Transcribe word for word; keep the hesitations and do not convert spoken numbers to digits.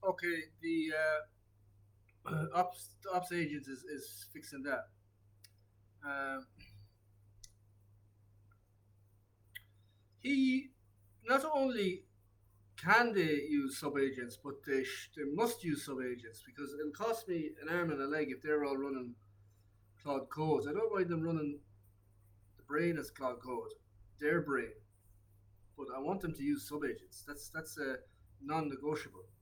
okay, the uh, ops the ops agent is, is fixing that. Um, he not only can they use sub agents, but they sh- they must use sub agents because it'll cost me an arm and a leg if they're all running Cloud Codes. I don't mind them running the brain as Cloud Code, their brain, but I want them to use sub agents. That's that's a non-negotiable.